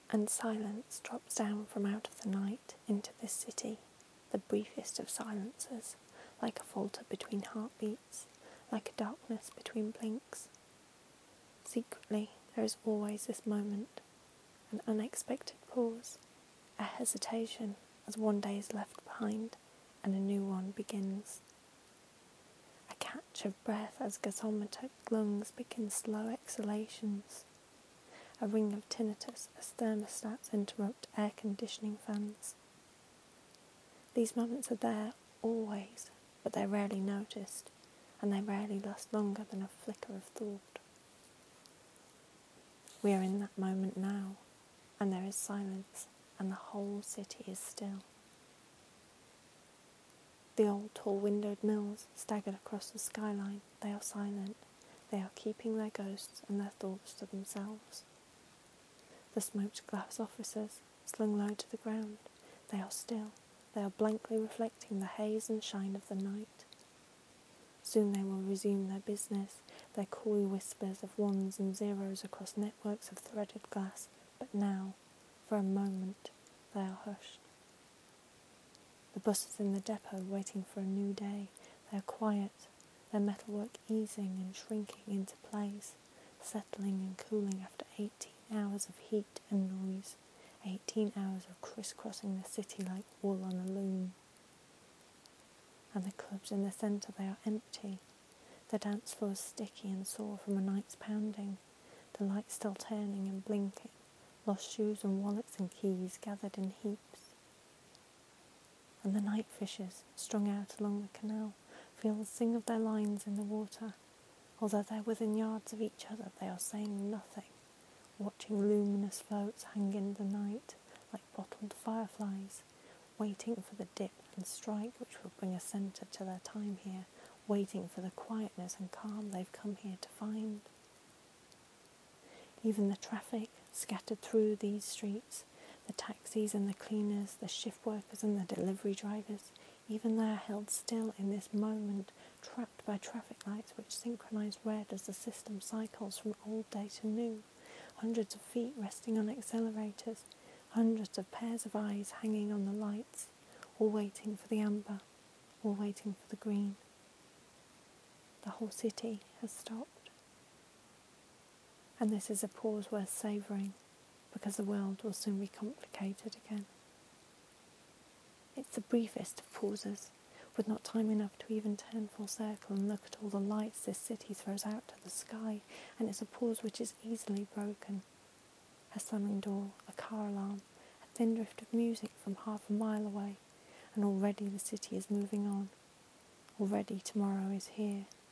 And silence drops down from out of the night into this city, the briefest of silences, like a falter between heartbeats, like a darkness between blinks. Secretly, there is always this moment, an unexpected pause, a hesitation as one day is left behind and a new one begins. A catch of breath as gasometric lungs begin slow exhalations. A ring of tinnitus as thermostats interrupt air conditioning fans. These moments are there always, but they're rarely noticed, and they rarely last longer than a flicker of thought. We are in that moment now, and there is silence, and the whole city is still. The old tall windowed mills staggered across the skyline. They are silent. They are keeping their ghosts and their thoughts to themselves. The smoked glass offices, slung low to the ground, they are still. They are blankly reflecting the haze and shine of the night. Soon they will resume their business, their coy whispers of ones and zeros across networks of threaded glass, but now, for a moment, they are hushed. The buses in the depot waiting for a new day, they are quiet, their metalwork easing and shrinking into place, settling and cooling after 18 hours of heat and noise, 18 hours of crisscrossing the city like wool on a loom. And the clubs in the centre, they are empty, the dance floor is sticky and sore from a night's pounding, the lights still turning and blinking, lost shoes and wallets and keys gathered in heaps. And the night fishes, strung out along the canal, feel the sing of their lines in the water. Although they're within yards of each other, they are saying nothing, watching luminous floats hang in the night like bottled fireflies, waiting for the dip and strike which will bring a centre to their time here, waiting for the quietness and calm they've come here to find. Even the traffic scattered through these streets, the taxis and the cleaners, the shift workers and the delivery drivers, even they are held still in this moment, trapped by traffic lights which synchronise red as the system cycles from old day to new, hundreds of feet resting on accelerators, hundreds of pairs of eyes hanging on the lights, all waiting for the amber, all waiting for the green. The whole city has stopped. And this is a pause worth savouring, because the world will soon be complicated again. It's the briefest of pauses, with not time enough to even turn full circle and look at all the lights this city throws out to the sky, and it's a pause which is easily broken. A slamming door, a car alarm, a thin drift of music from half a mile away, and already the city is moving on. Already tomorrow is here,